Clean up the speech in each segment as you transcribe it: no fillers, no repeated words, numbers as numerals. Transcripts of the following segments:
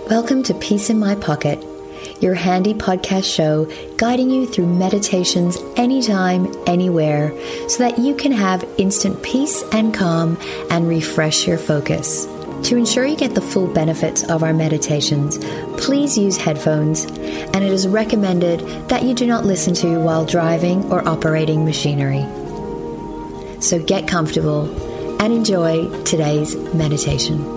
Welcome to Peace in My Pocket, your handy podcast show guiding you through meditations anytime, anywhere, so that you can have instant peace and calm and refresh your focus. To ensure you get the full benefits of our meditations, please use headphones, and it is recommended that you do not listen to while driving or operating machinery. So get comfortable and enjoy today's meditation.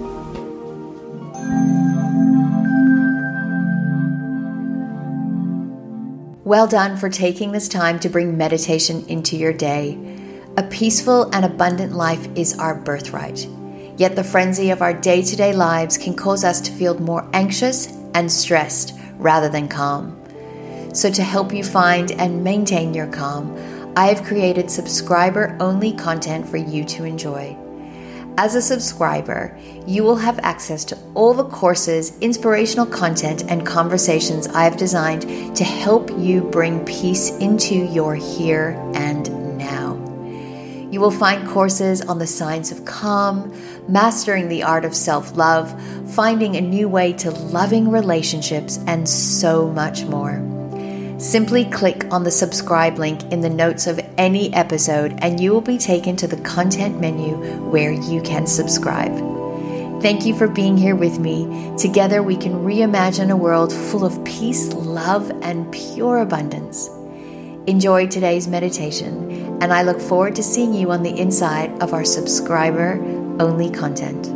Well done for taking this time to bring meditation into your day. A peaceful and abundant life is our birthright. Yet the frenzy of our day-to-day lives can cause us to feel more anxious and stressed rather than calm. So to help you find and maintain your calm, I have created subscriber-only content for you to enjoy. As a subscriber, you will have access to all the courses, inspirational content, and conversations I have designed to help you bring peace into your here and now. You will find courses on the science of calm, mastering the art of self-love, finding a new way to loving relationships, and so much more. Simply click on the subscribe link in the notes of any episode and you will be taken to the content menu where you can subscribe. Thank you for being here with me. Together we can reimagine a world full of peace, love, and pure abundance. Enjoy today's meditation, and I look forward to seeing you on the inside of our subscriber-only content.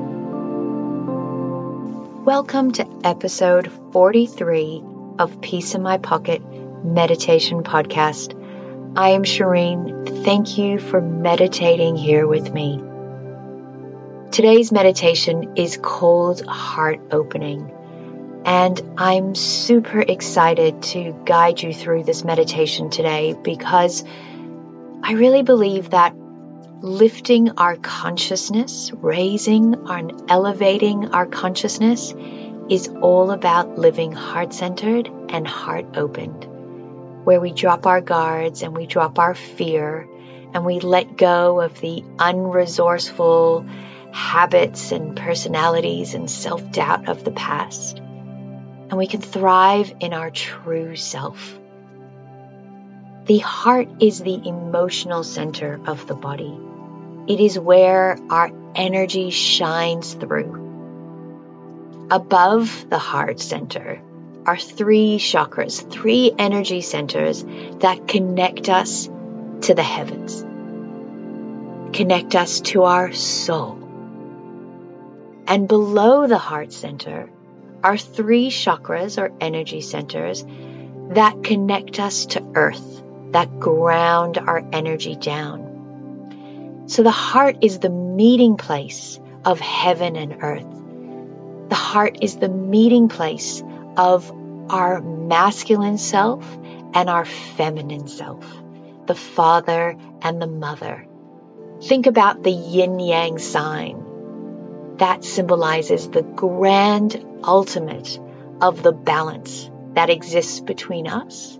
Welcome to episode 43 of Peace in My Pocket Meditation Podcast. I am Shireen. Thank you for meditating here with me. Today's meditation is called Heart Opening, and I'm super excited to guide you through this meditation today because I really believe that lifting our consciousness, raising and elevating our consciousness is all about living heart-centered and heart-opened, where we drop our guards and we drop our fear and we let go of the unresourceful habits and personalities and self-doubt of the past. And we can thrive in our true self. The heart is the emotional center of the body. It is where our energy shines through. Above the heart center are 3 chakras, 3 energy centers that connect us to the heavens, connect us to our soul. And below the heart center are 3 chakras or energy centers that connect us to earth, that ground our energy down. So the heart is the meeting place of heaven and earth. The heart is the meeting place of our masculine self and our feminine self, the father and the mother. Think about the yin-yang sign. That symbolizes the grand ultimate of the balance that exists between us,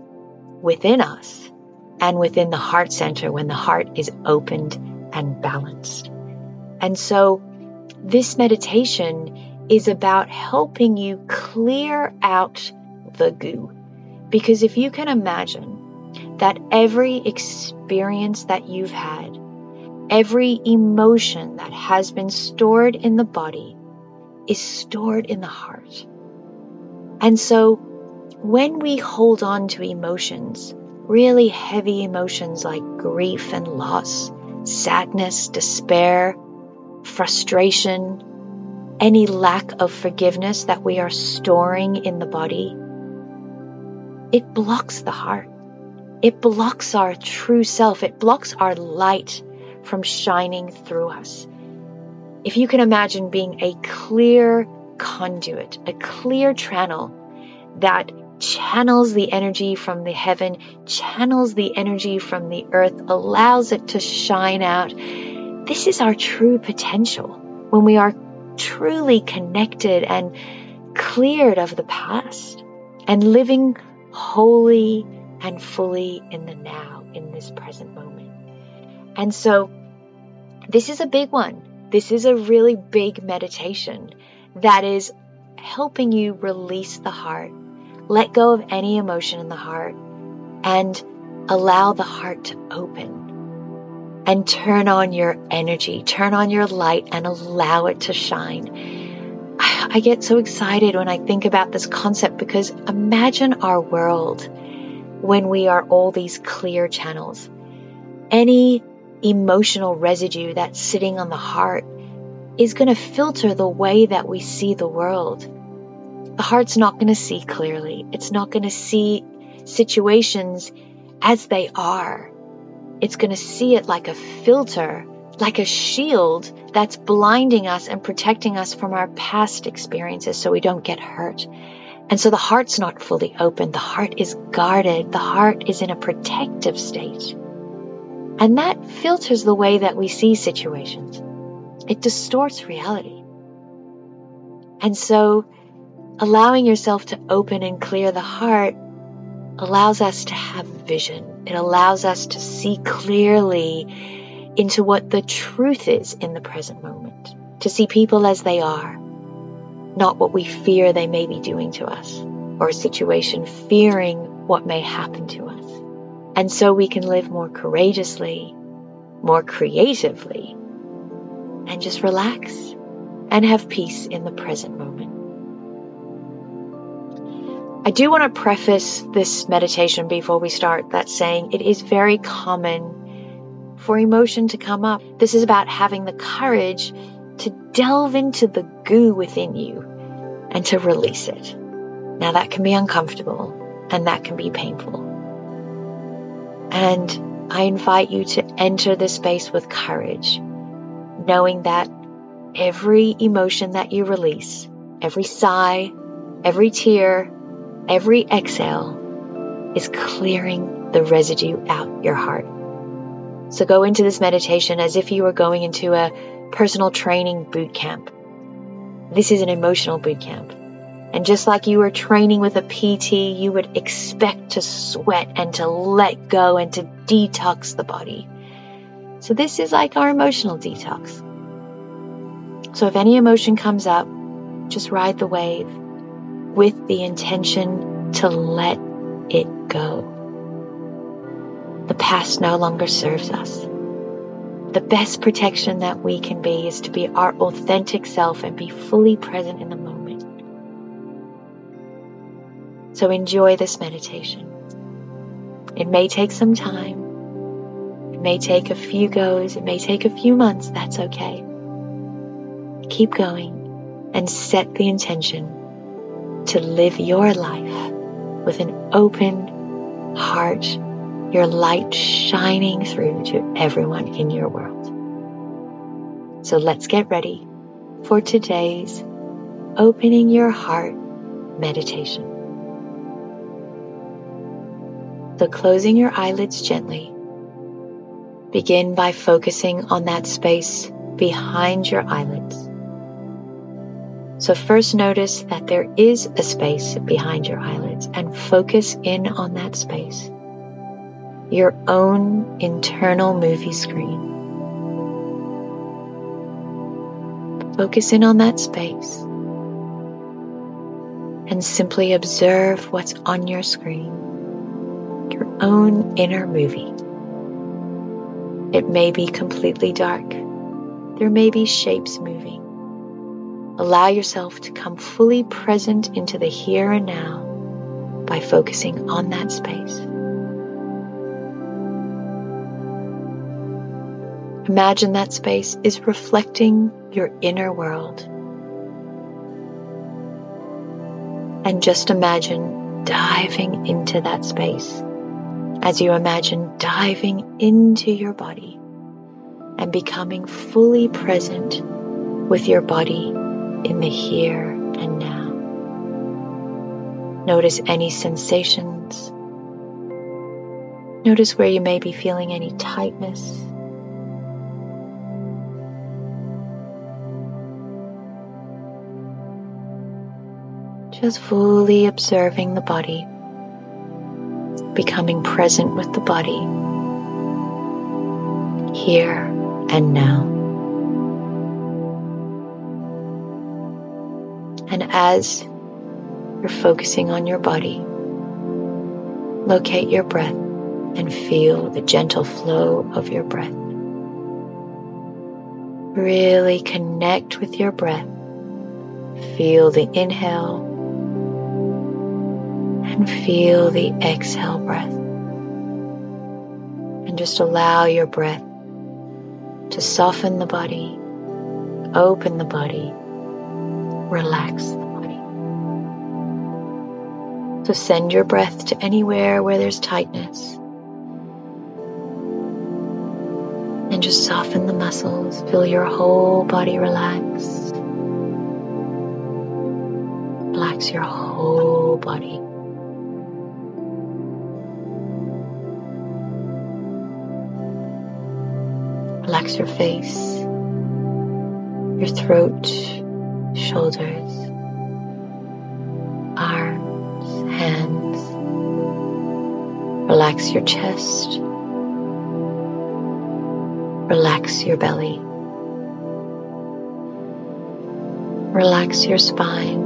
and within the heart center when the heart is opened and balanced. And so this meditation is about helping you clear out the goo. Because if you can imagine that every experience that you've had, every emotion that has been stored in the body is stored in the heart. And so when we hold on to emotions, really heavy emotions like grief and loss, sadness, despair, frustration, any lack of forgiveness that we are storing in the body, it blocks the heart. It blocks our true self. It blocks our light from shining through us. If you can imagine being a clear conduit, a clear channel that channels the energy from the heaven, channels the energy from the earth, allows it to shine out. This is our true potential when we are truly connected and cleared of the past and living wholly and fully in the now, in this present moment. And so this is a big one. This is a really big meditation that is helping you release the heart, let go of any emotion in the heart, and allow the heart to open and turn on your energy, turn on your light, and allow it to shine. I get so excited when I think about this concept, because imagine our world when we are all these clear channels. Any emotional residue that's sitting on the heart is going to filter the way that we see the world. The heart's not going to see clearly. It's not going to see situations as they are. It's going to see it like a filter, like a shield that's blinding us and protecting us from our past experiences so we don't get hurt. And so the heart's not fully open. The heart is guarded. The heart is in a protective state. And that filters the way that we see situations. It distorts reality. And so allowing yourself to open and clear the heart allows us to have vision. It allows us to see clearly into what the truth is in the present moment, to see people as they are, not what we fear they may be doing to us, or a situation fearing what may happen to us. And so we can live more courageously, more creatively, and just relax and have peace in the present moment. I do want to preface this meditation before we start that saying it is very common for emotion to come up. This is about having the courage to delve into the goo within you and to release it. Now that can be uncomfortable and that can be painful. And I invite you to enter this space with courage, knowing that every emotion that you release, every sigh, every tear, every exhale is clearing the residue out your heart. So go into this meditation as if you were going into a personal training boot camp. This is an emotional boot camp. And just like you were training with a PT, you would expect to sweat and to let go and to detox the body. So this is like our emotional detox. So if any emotion comes up, just ride the wave with the intention to let it go. The past no longer serves us. The best protection that we can be is to be our authentic self and be fully present in the moment. So enjoy this meditation. It may take some time. It may take a few goes. It may take a few months. That's okay. Keep going and set the intention to live your life with an open heart, your light shining through to everyone in your world. So let's get ready for today's opening your heart meditation. So closing your eyelids gently, begin by focusing on that space behind your eyelids. So first notice that there is a space behind your eyelids and focus in on that space. Your own internal movie screen. Focus in on that space and simply observe what's on your screen, your own inner movie. It may be completely dark. There may be shapes moving. Allow yourself to come fully present into the here and now by focusing on that space. Imagine that space is reflecting your inner world. And just imagine diving into that space as you imagine diving into your body and becoming fully present with your body in the here and now. Notice any sensations. Notice where you may be feeling any tightness. Just fully observing the body, becoming present with the body, here and now. And as you're focusing on your body, locate your breath and feel the gentle flow of your breath. Really connect with your breath. Feel the inhale and feel the exhale breath. And just allow your breath to soften the body, open the body, relax the body. So send your breath to anywhere where there's tightness. And just soften the muscles. Feel your whole body relax. Relax your whole body. Relax your face, your throat, shoulders, arms, hands. Relax your chest. Relax your belly. Relax your spine.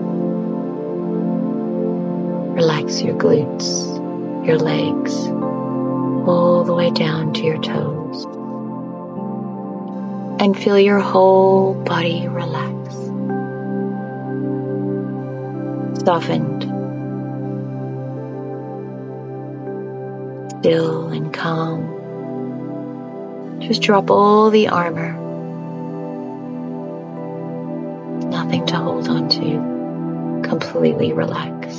Relax your glutes, your legs, all the way down to your toes. And feel your whole body relax. Softened. Still and calm. Just drop all the armor. Nothing to hold on to. Completely relax.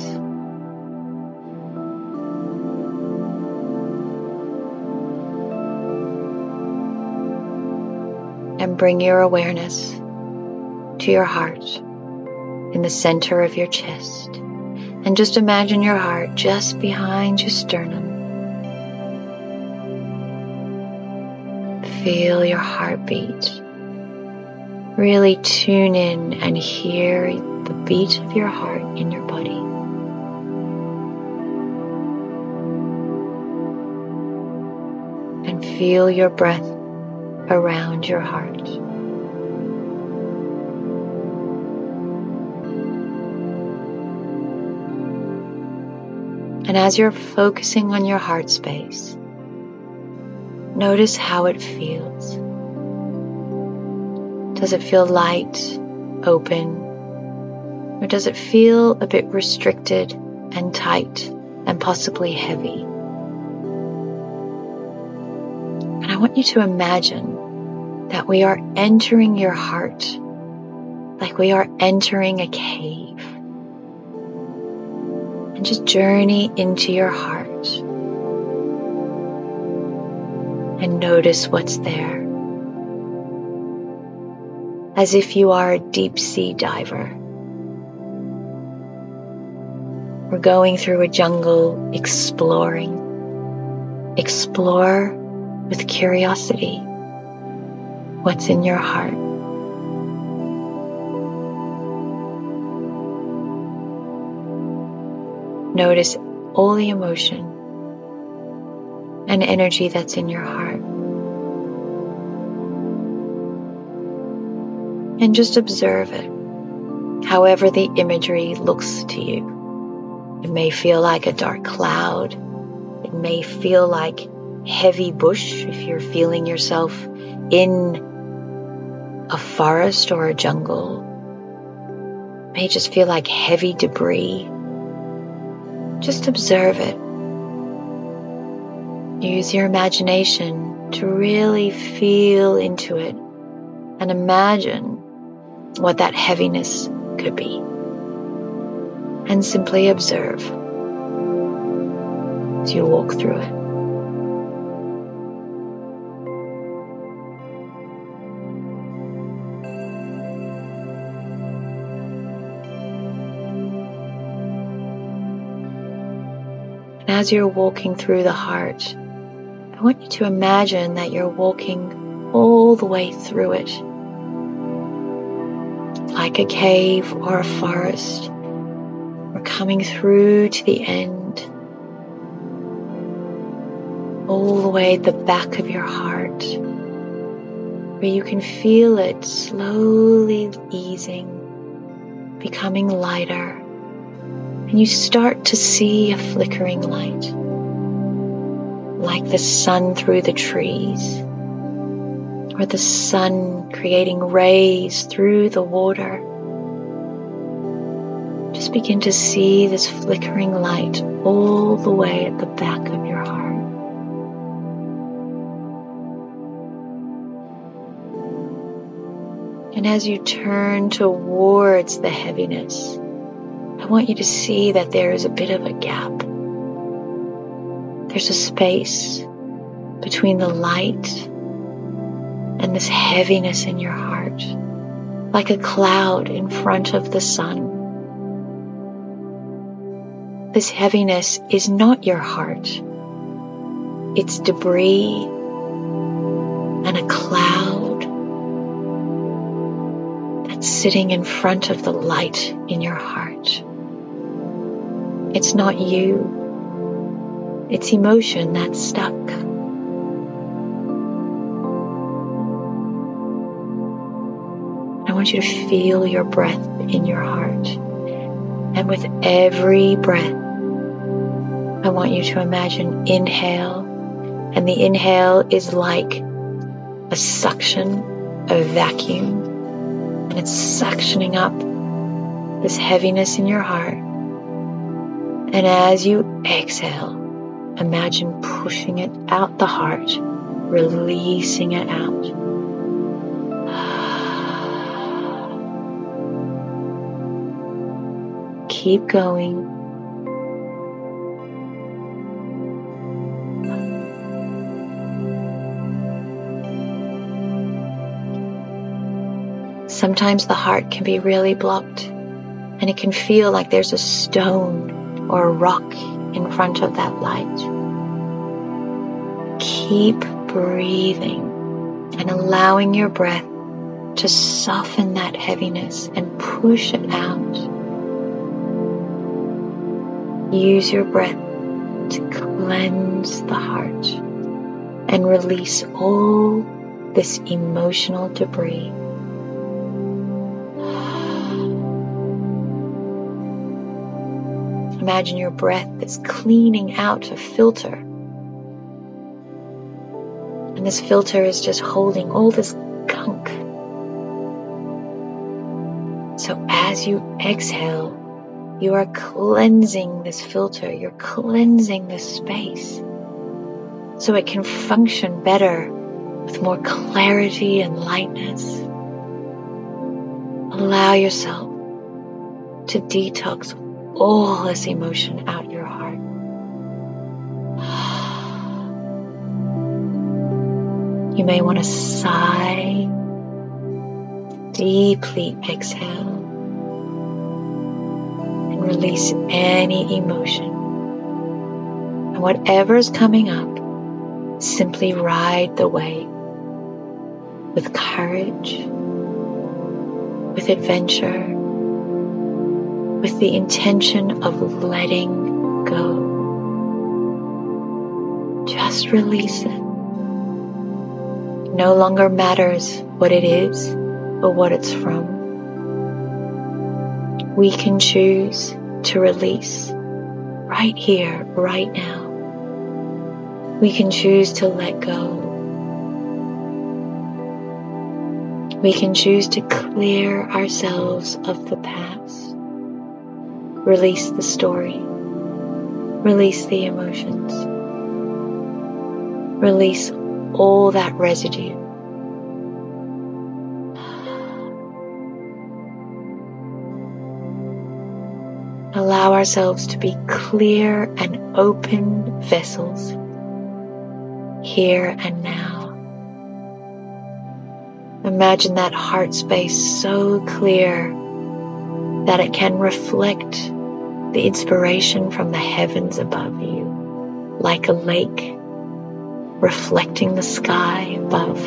And bring your awareness to your heart in the center of your chest. And just imagine your heart just behind your sternum. Feel your heartbeat. Really tune in and hear the beat of your heart in your body. And feel your breath around your heart. And as you're focusing on your heart space, notice how it feels. Does it feel light, open, or does it feel a bit restricted and tight and possibly heavy? And I want you to imagine that we are entering your heart like we are entering a cave. And just journey into your heart and notice what's there. As if you are a deep sea diver. We're going through a jungle exploring. Explore with curiosity what's in your heart. Notice all the emotion and energy that's in your heart. And just observe it, however the imagery looks to you. It may feel like a dark cloud. It may feel like heavy bush if you're feeling yourself in a forest or a jungle. It may just feel like heavy debris. Just observe it. Use your imagination to really feel into it and imagine what that heaviness could be. And simply observe as you walk through it. And as you're walking through the heart, I want you to imagine that you're walking all the way through it. Like a cave or a forest. We're coming through to the end. All the way at the back of your heart. Where you can feel it slowly easing becoming lighter, and you start to see a flickering light, like the sun through the trees, or the sun creating rays through the water. Just begin to see this flickering light all the way at the back of your heart. And as you turn towards the heaviness, I want you to see that there is a bit of a gap. There's a space between the light and this heaviness in your heart, like a cloud in front of the sun. This heaviness is not your heart. It's debris and a cloud that's sitting in front of the light in your heart. It's not you. It's emotion that's stuck. I want you to feel your breath in your heart. And with every breath, I want you to imagine inhale. And the inhale is like a suction, a vacuum. And it's suctioning up this heaviness in your heart. And as you exhale, imagine pushing it out the heart, releasing it out. Keep going. Sometimes the heart can be really blocked, and it can feel like there's a stone or a rock in front of that light. Keep breathing and allowing your breath to soften that heaviness and push it out. Use your breath to cleanse the heart and release all this emotional debris. Imagine your breath is cleaning out a filter. And this filter is just holding all this gunk. So as you exhale, you are cleansing this filter. You're cleansing this space so it can function better with more clarity and lightness. Allow yourself to detox all this emotion out your heart. You may want to sigh, deeply exhale, and release any emotion. And whatever's coming up, simply ride the wave with courage, with adventure, with the intention of letting go. Just release it. No longer matters what it is or what it's from. We can choose to release right here, right now. We can choose to let go. We can choose to clear ourselves of the past. Release the story. Release the emotions. Release all that residue. Allow ourselves to be clear and open vessels here and now. Imagine that heart space so clear that it can reflect the inspiration from the heavens above you, like a lake reflecting the sky above.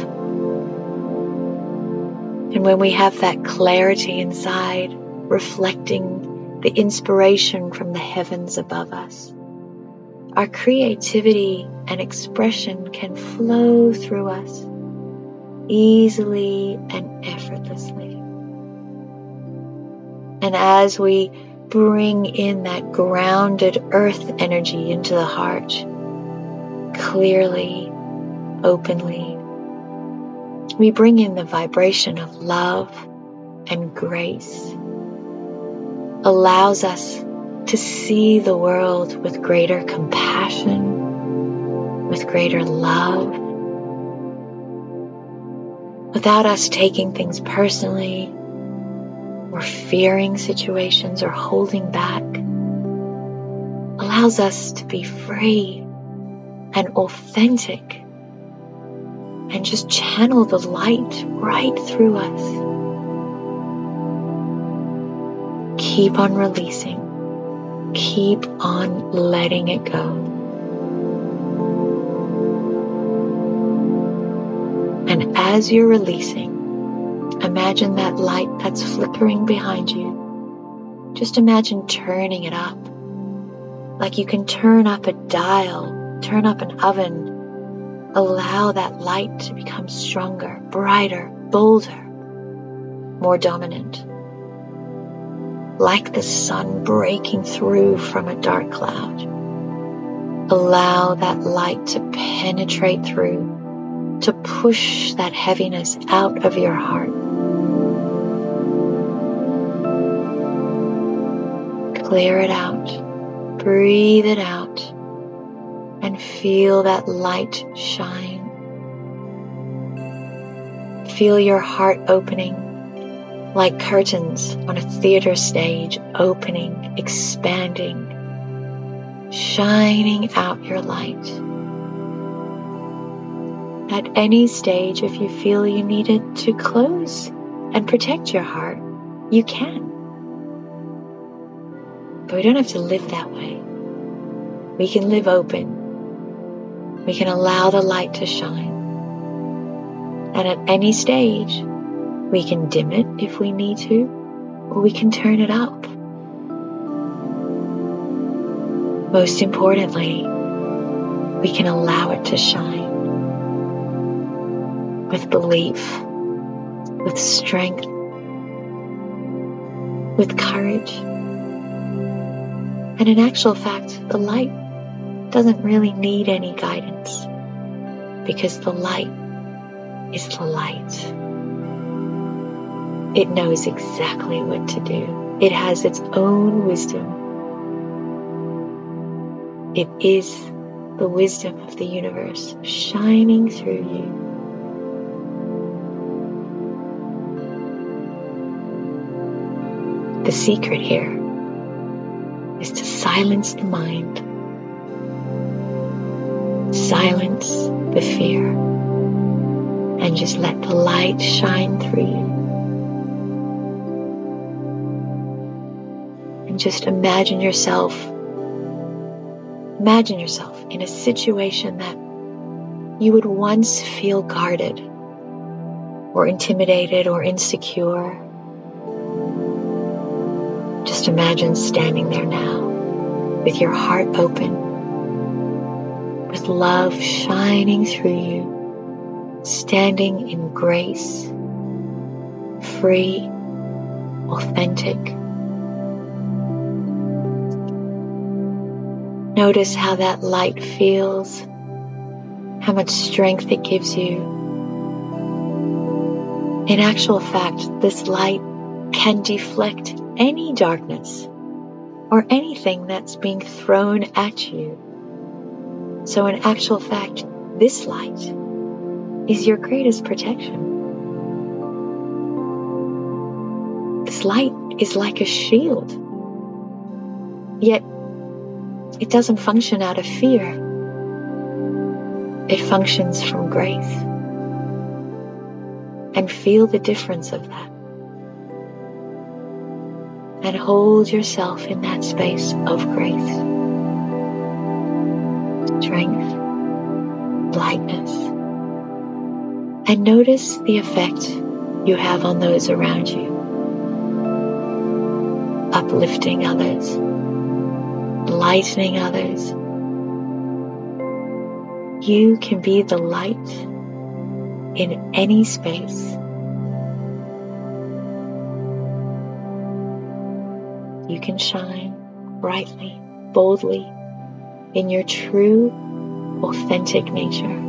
And when we have that clarity inside, reflecting the inspiration from the heavens above us, our creativity and expression can flow through us easily and effortlessly. And as we bring in that grounded earth energy into the heart, clearly, openly, we bring in the vibration of love and grace. Allows us to see the world with greater compassion, with greater love, without us taking things personally or fearing situations or holding back. Allows us to be free and authentic and just channel the light right through us. Keep on releasing. Keep on letting it go. And as you're releasing, imagine that light that's flickering behind you. Just imagine turning it up. Like you can turn up a dial, turn up an oven. Allow that light to become stronger, brighter, bolder, more dominant. Like the sun breaking through from a dark cloud. Allow that light to penetrate through, to push that heaviness out of your heart. Clear it out, breathe it out, and feel that light shine. Feel your heart opening like curtains on a theater stage, opening, expanding, shining out your light. At any stage, if you feel you needed to close and protect your heart, you can. But we don't have to live that way. We can live open. We can allow the light to shine. And at any stage, we can dim it if we need to, or we can turn it up. Most importantly, we can allow it to shine with belief, with strength, with courage. And in actual fact, the light doesn't really need any guidance because the light is the light. It knows exactly what to do. It has its own wisdom. It is the wisdom of the universe shining through you. The secret here is to silence the mind, silence the fear, and just let the light shine through you. And just imagine yourself in a situation that you would once feel guarded or intimidated or insecure. Just imagine standing there now with your heart open, with love shining through you, standing in grace, free, authentic. Notice how that light feels, how much strength it gives you. In actual fact, this light can deflect any darkness or anything that's being thrown at you. So in actual fact, this light is your greatest protection. This light is like a shield, yet it doesn't function out of fear. It functions from grace. And feel the difference of that. And hold yourself in that space of grace, strength, lightness. And notice the effect you have on those around you. Uplifting others, enlightening others. You can be the light in any space. you can shine brightly, boldly, in your true, authentic nature.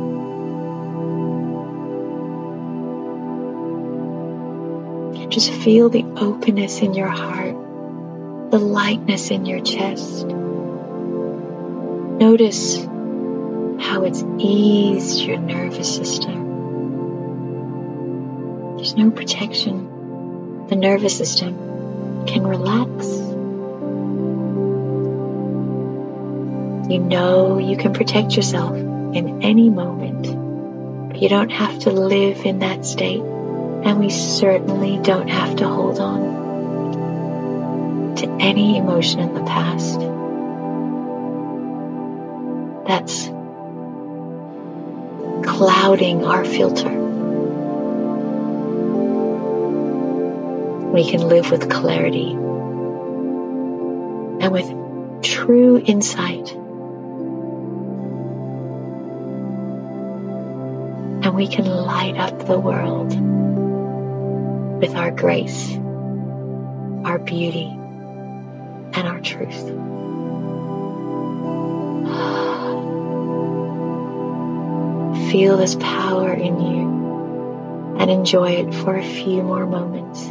Just feel the openness in your heart, the lightness in your chest. Notice how it's eased your nervous system. There's no protection. The nervous system can relax. You know you can protect yourself in any moment, but you don't have to live in that state, and we certainly don't have to hold on to any emotion in the past. That's clouding our filter. We can live with clarity and with true insight. And we can light up the world with our grace, our beauty, and our truth. Feel this power in you and enjoy it for a few more moments.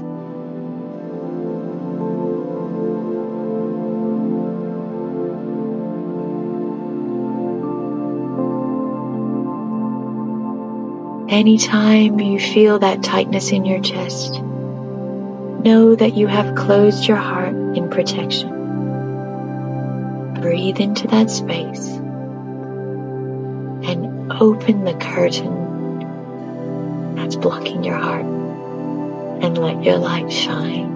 Anytime you feel that tightness in your chest, know that you have closed your heart in protection. Breathe into that space and open the curtain that's blocking your heart and let your light shine.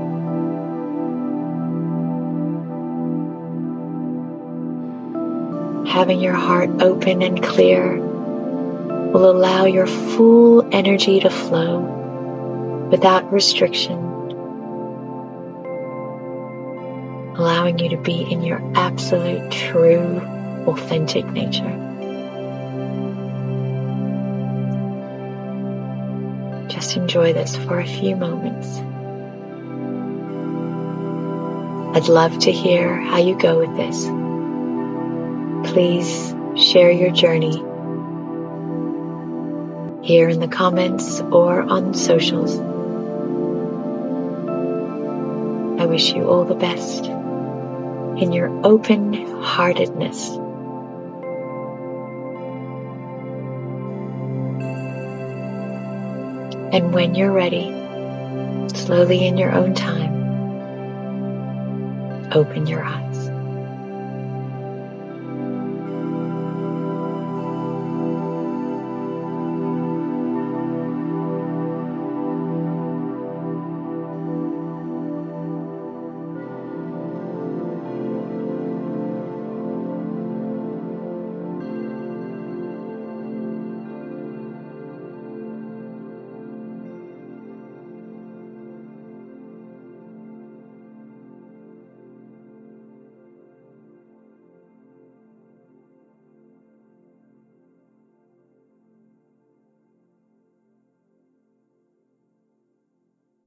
Having your heart open and clear will allow your full energy to flow without restriction, allowing you to be in your absolute, true, authentic nature. Just enjoy this for a few moments. I'd love to hear how you go with this. Please share your journey here in the comments or on socials. I wish you all the best in your open-heartedness. And when you're ready, slowly in your own time, open your eyes.